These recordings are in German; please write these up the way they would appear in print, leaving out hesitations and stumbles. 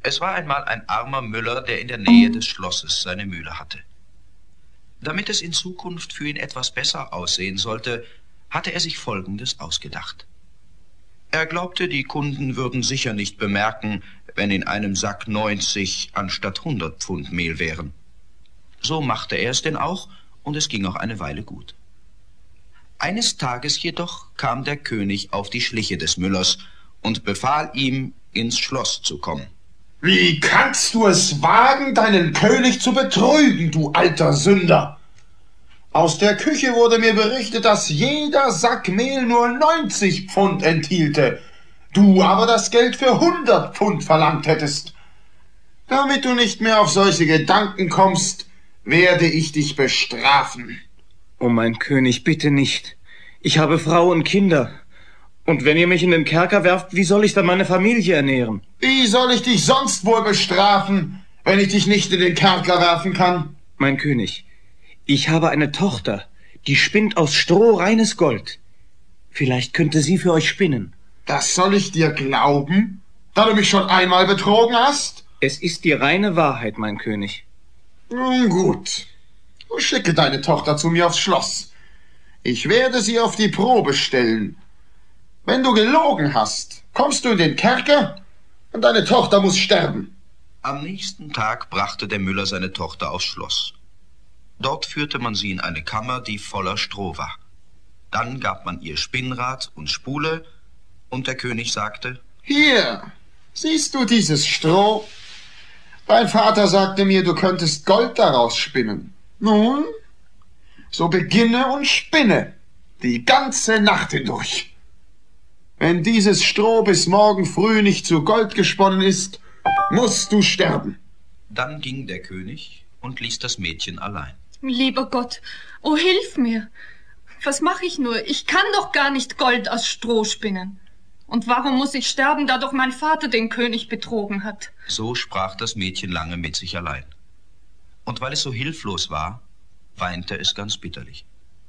Es war einmal ein armer Müller, der in der Nähe des Schlosses seine Mühle hatte. Damit es in Zukunft für ihn etwas besser aussehen sollte, hatte er sich Folgendes ausgedacht. Er glaubte, die Kunden würden sicher nicht bemerken, wenn in einem Sack 90 anstatt 100 Pfund Mehl wären. So machte er es denn auch, und es ging auch eine Weile gut. Eines Tages jedoch kam der König auf die Schliche des Müllers und befahl ihm, ins Schloss zu kommen. Wie kannst du es wagen, deinen König zu betrügen, du alter Sünder? Aus der Küche wurde mir berichtet, dass jeder Sack Mehl nur 90 Pfund enthielte, du aber das Geld für 100 Pfund verlangt hättest. Damit du nicht mehr auf solche Gedanken kommst, werde ich dich bestrafen. Oh, mein König, bitte nicht. Ich habe Frau und Kinder. Und wenn ihr mich in den Kerker werft, wie soll ich dann meine Familie ernähren? Wie soll ich dich sonst wohl bestrafen, wenn ich dich nicht in den Kerker werfen kann? Mein König, ich habe eine Tochter, die spinnt aus Stroh reines Gold. Vielleicht könnte sie für euch spinnen. Das soll ich dir glauben, da du mich schon einmal betrogen hast? Es ist die reine Wahrheit, mein König. Nun gut, schicke deine Tochter zu mir aufs Schloss. Ich werde sie auf die Probe stellen. Wenn du gelogen hast, kommst du in den Kerker und deine Tochter muss sterben. Am nächsten Tag brachte der Müller seine Tochter aufs Schloss. Dort führte man sie in eine Kammer, die voller Stroh war. Dann gab man ihr Spinnrad und Spule, und der König sagte: Hier, siehst du dieses Stroh? Dein Vater sagte mir, du könntest Gold daraus spinnen. Nun, so beginne und spinne die ganze Nacht hindurch. Wenn dieses Stroh bis morgen früh nicht zu Gold gesponnen ist, musst du sterben. Dann ging der König und ließ das Mädchen allein. Lieber Gott, oh, hilf mir. Was mache ich nur? Ich kann doch gar nicht Gold aus Stroh spinnen. Und warum muss ich sterben, da doch mein Vater den König betrogen hat? So sprach das Mädchen lange mit sich allein. Und weil es so hilflos war, weinte es ganz bitterlich.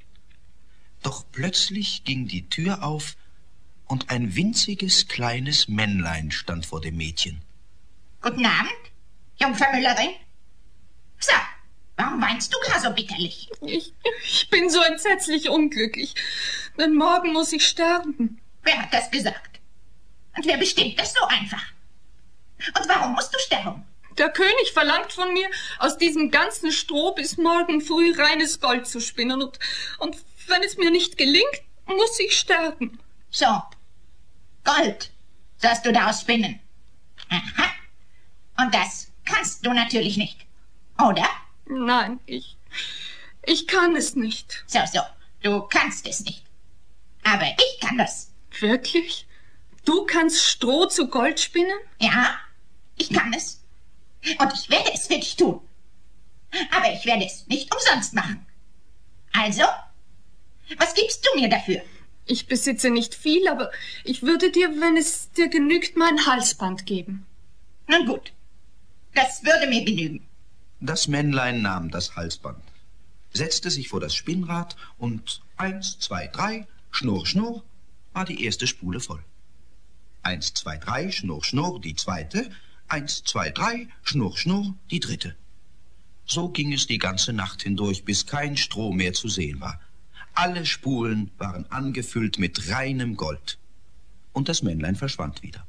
Doch plötzlich ging die Tür auf, und ein winziges, kleines Männlein stand vor dem Mädchen. Guten Abend, Jungfer Müllerin. So, warum weinst du gar so bitterlich? Ich bin so entsetzlich unglücklich, denn morgen muss ich sterben. Wer hat das gesagt? Und wer bestimmt das so einfach? Und warum musst du sterben? Der König verlangt von mir, aus diesem ganzen Stroh bis morgen früh reines Gold zu spinnen. Und wenn es mir nicht gelingt, muss ich sterben. So, Gold sollst du daraus spinnen. Aha. Und das kannst du natürlich nicht, oder? Nein, ich kann es nicht. So, du kannst es nicht. Aber ich kann das. Wirklich? Du kannst Stroh zu Gold spinnen? Ja, ich kann es. Und ich werde es für dich tun. Aber ich werde es nicht umsonst machen. Also, was gibst du mir dafür? Ich besitze nicht viel, aber ich würde dir, wenn es dir genügt, mein Halsband geben. Nun gut, das würde mir genügen. Das Männlein nahm das Halsband, setzte sich vor das Spinnrad und 1, 2, 3, Schnurr, Schnurr, war die erste Spule voll. 1, 2, 3, Schnurr, Schnurr, die zweite. 1, 2, 3, Schnurr, Schnurr, die dritte. So ging es die ganze Nacht hindurch, bis kein Stroh mehr zu sehen war. Alle Spulen waren angefüllt mit reinem Gold. Und das Männlein verschwand wieder.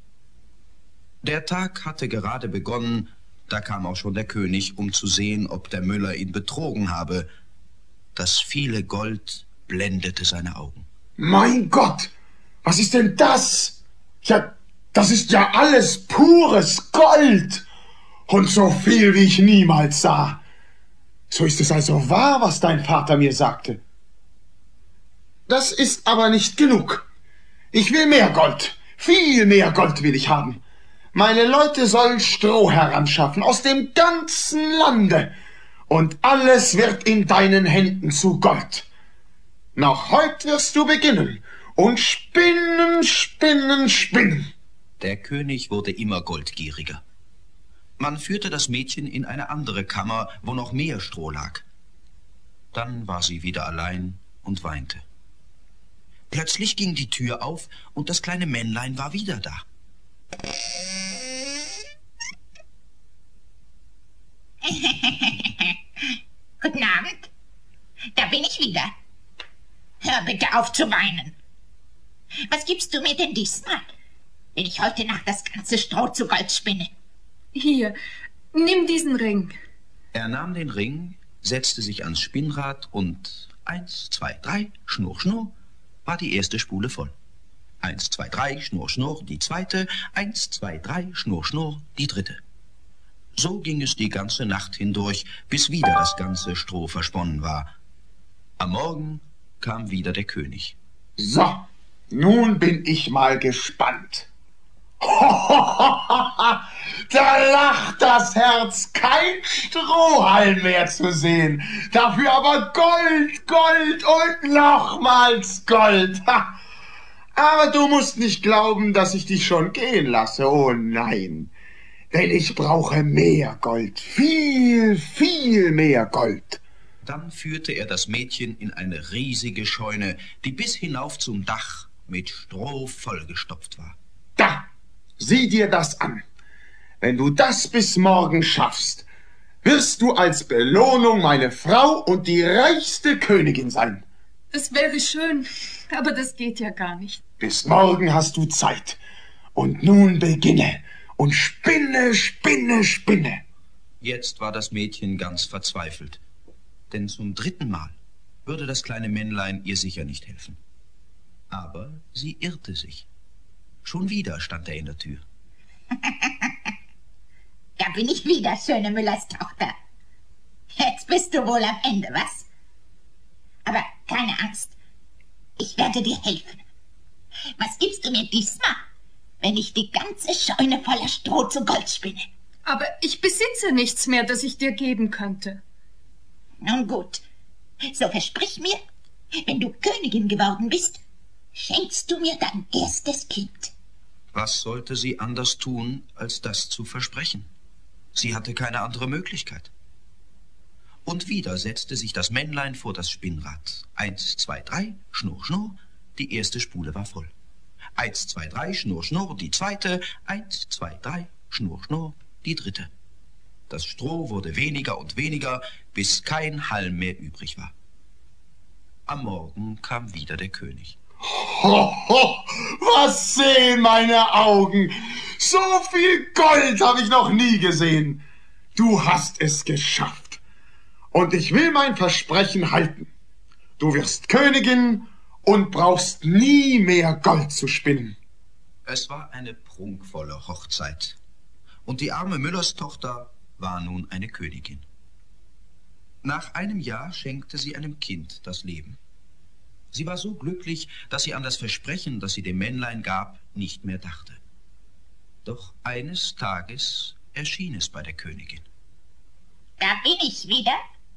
Der Tag hatte gerade begonnen, da kam auch schon der König, um zu sehen, ob der Müller ihn betrogen habe. Das viele Gold blendete seine Augen. Mein Gott, was ist denn das? Ja, das ist ja alles pures Gold. Und so viel, wie ich niemals sah. So ist es also wahr, was dein Vater mir sagte. Das ist aber nicht genug. Ich will mehr Gold. Viel mehr Gold will ich haben. Meine Leute sollen Stroh heranschaffen aus dem ganzen Lande. Und alles wird in deinen Händen zu Gold. Noch heut wirst du beginnen und spinnen, spinnen, spinnen. Der König wurde immer goldgieriger. Man führte das Mädchen in eine andere Kammer, wo noch mehr Stroh lag. Dann war sie wieder allein und weinte. Plötzlich ging die Tür auf und das kleine Männlein war wieder da. Guten Abend. Da bin ich wieder. Hör bitte auf zu weinen. Was gibst du mir denn diesmal, wenn ich heute Nacht das ganze Stroh zu Gold spinne? Hier, nimm diesen Ring. Er nahm den Ring, setzte sich ans Spinnrad und 1, 2, 3, Schnurr, Schnurr, war die erste Spule voll. 1, 2, 3, Schnurr, Schnurr, die zweite, 1, 2, 3, Schnurr, Schnurr, die dritte. So ging es die ganze Nacht hindurch, bis wieder das ganze Stroh versponnen war. Am Morgen kam wieder der König. So, nun bin ich mal gespannt. Da lacht das Herz, kein Strohhalm mehr zu sehen. Dafür aber Gold, Gold und nochmals Gold. Ha. Aber du musst nicht glauben, dass ich dich schon gehen lasse. Oh nein, denn ich brauche mehr Gold, viel, viel mehr Gold. Dann führte er das Mädchen in eine riesige Scheune, die bis hinauf zum Dach mit Stroh vollgestopft war. Da, sieh dir das an. Wenn du das bis morgen schaffst, wirst du als Belohnung meine Frau und die reichste Königin sein. Das wäre schön, aber das geht ja gar nicht. Bis morgen hast du Zeit. Und nun beginne und spinne, spinne, spinne. Jetzt war das Mädchen ganz verzweifelt, denn zum 3. Mal würde das kleine Männlein ihr sicher nicht helfen. Aber sie irrte sich. Schon wieder stand er in der Tür. Da bin ich wieder, schöne Müllers Tochter. Jetzt bist du wohl am Ende, was? Aber keine Angst, ich werde dir helfen. Was gibst du mir diesmal, wenn ich die ganze Scheune voller Stroh zu Gold spinne? Aber ich besitze nichts mehr, das ich dir geben könnte. Nun gut, so versprich mir, wenn du Königin geworden bist, schenkst du mir dein erstes Kind. Was sollte sie anders tun, als das zu versprechen? Sie hatte keine andere Möglichkeit. Und wieder setzte sich das Männlein vor das Spinnrad. 1, 2, 3, Schnurr, Schnurr, die erste Spule war voll. 1, 2, 3, Schnurr, Schnurr, die zweite, 1, 2, 3, Schnurr, Schnurr, die dritte. Das Stroh wurde weniger und weniger, bis kein Halm mehr übrig war. Am Morgen kam wieder der König. Ho, ho, was sehen meine Augen? So viel Gold habe ich noch nie gesehen. Du hast es geschafft. Und ich will mein Versprechen halten. Du wirst Königin und brauchst nie mehr Gold zu spinnen. Es war eine prunkvolle Hochzeit. Und die arme Müllerstochter war nun eine Königin. Nach einem Jahr schenkte sie einem Kind das Leben. Sie war so glücklich, dass sie an das Versprechen, das sie dem Männlein gab, nicht mehr dachte. Doch eines Tages erschien es bei der Königin. Da bin ich wieder.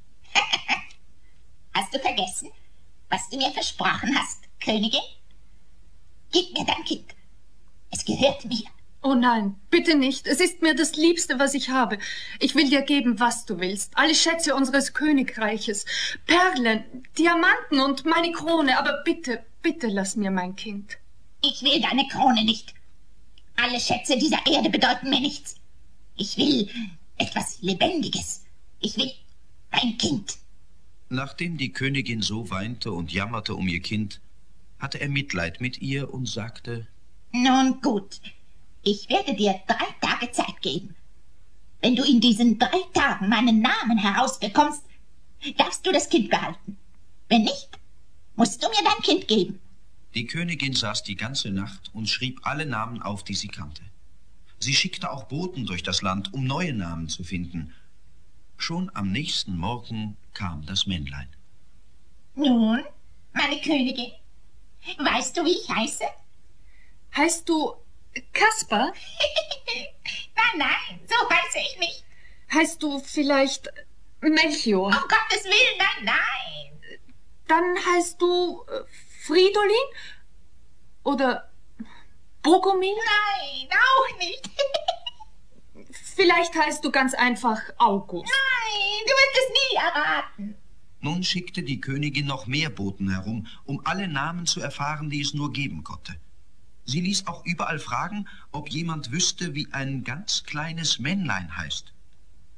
Hast du vergessen, was du mir versprochen hast, Königin? Gib mir dein Kind. Es gehört mir. Oh nein, bitte nicht. Es ist mir das Liebste, was ich habe. Ich will dir geben, was du willst. Alle Schätze unseres Königreiches. Perlen, Diamanten und meine Krone. Aber bitte, bitte lass mir mein Kind. Ich will deine Krone nicht. Alle Schätze dieser Erde bedeuten mir nichts. Ich will etwas Lebendiges. Ich will dein Kind. Nachdem die Königin so weinte und jammerte um ihr Kind, hatte er Mitleid mit ihr und sagte: Nun gut, ich werde dir 3 Tage Zeit geben. Wenn du in diesen 3 Tagen meinen Namen herausbekommst, darfst du das Kind behalten. Wenn nicht, musst du mir dein Kind geben. Die Königin saß die ganze Nacht und schrieb alle Namen auf, die sie kannte. Sie schickte auch Boten durch das Land, um neue Namen zu finden. Schon am nächsten Morgen kam das Männlein. Nun, meine Königin, weißt du, wie ich heiße? Heißt du Kaspar? Nein, so heiße ich nicht. Heißt du vielleicht Melchior? Um Gottes Willen, nein. Dann heißt du Fridolin? Oder Bogomil? Nein, auch nicht. Vielleicht heißt du ganz einfach August. Nein, du wirst es nie erraten. Nun schickte die Königin noch mehr Boten herum, um alle Namen zu erfahren, die es nur geben konnte. Sie ließ auch überall fragen, ob jemand wüsste, wie ein ganz kleines Männlein heißt.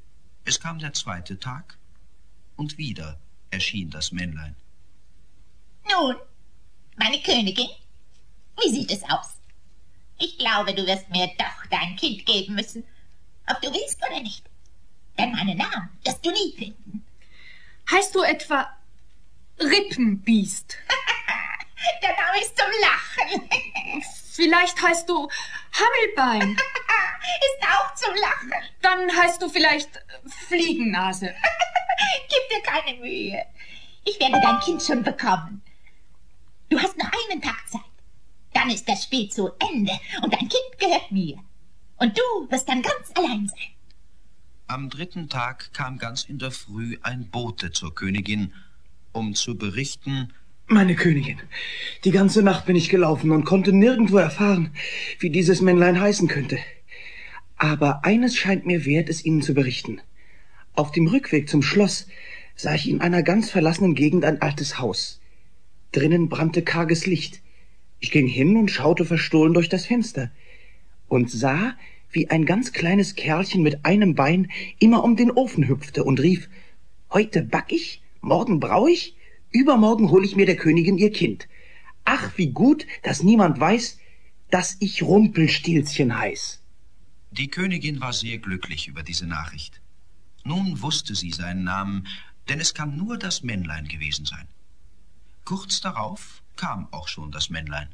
Es kam der zweite Tag, und wieder erschien das Männlein. Nun, meine Königin, wie sieht es aus? Ich glaube, du wirst mir doch dein Kind geben müssen, ob du willst oder nicht. Denn meinen Namen wirst du nie finden. Heißt du etwa Rippenbiest? Der Name ist zum Lachen. Vielleicht heißt du Hammelbein. Ist auch zum Lachen. Dann heißt du vielleicht Fliegennase. Gib dir keine Mühe. Ich werde dein Kind schon bekommen. Du hast noch einen Tag Zeit. Dann ist das Spiel zu Ende und dein Kind gehört mir. Und du wirst dann ganz allein sein. Am dritten Tag kam ganz in der Früh ein Bote zur Königin, um zu berichten: Meine Königin, die ganze Nacht bin ich gelaufen und konnte nirgendwo erfahren, wie dieses Männlein heißen könnte. Aber eines scheint mir wert, es Ihnen zu berichten. Auf dem Rückweg zum Schloss sah ich in einer ganz verlassenen Gegend ein altes Haus. Drinnen brannte karges Licht. Ich ging hin und schaute verstohlen durch das Fenster und sah, wie ein ganz kleines Kerlchen mit einem Bein immer um den Ofen hüpfte und rief: Heute back ich, morgen brau ich, übermorgen hol ich mir der Königin ihr Kind. Ach, wie gut, dass niemand weiß, dass ich Rumpelstilzchen heiß. Die Königin war sehr glücklich über diese Nachricht. Nun wusste sie seinen Namen, denn es kann nur das Männlein gewesen sein. Kurz darauf kam auch schon das Männlein.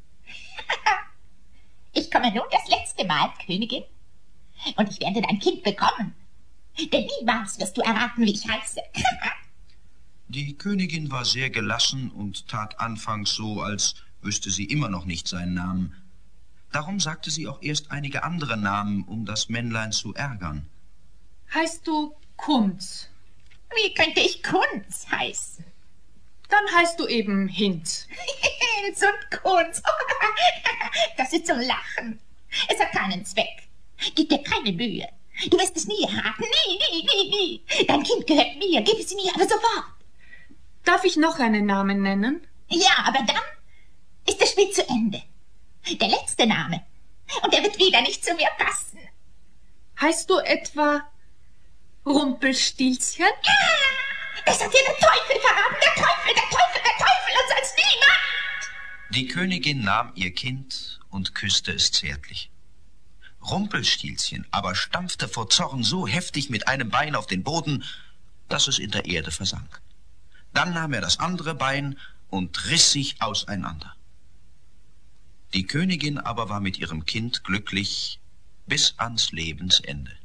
Ich komme nun das letzte Mal, Königin, und ich werde dein Kind bekommen. Denn niemals wirst du erraten, wie ich heiße. Die Königin war sehr gelassen und tat anfangs so, als wüsste sie immer noch nicht seinen Namen. Darum sagte sie auch erst einige andere Namen, um das Männlein zu ärgern. Heißt du Kunz? Wie könnte ich Kunz heißen? Dann heißt du eben Hinz. Hinz und Kunz. Das ist zum Lachen. Es hat keinen Zweck. Gib dir keine Mühe. Du wirst es nie erraten. Nie. Dein Kind gehört mir. Gib es mir, aber sofort. Darf ich noch einen Namen nennen? Ja, aber dann ist das Spiel zu Ende. Der letzte Name. Und er wird wieder nicht zu mir passen. Heißt du etwa Rumpelstilzchen? Das hat dir der Teufel verraten. Der Teufel und sonst niemand. Die Königin nahm ihr Kind und küsste es zärtlich. Rumpelstilzchen aber stampfte vor Zorn so heftig mit einem Bein auf den Boden, dass es in der Erde versank. Dann nahm er das andere Bein und riss sich auseinander. Die Königin aber war mit ihrem Kind glücklich bis ans Lebensende.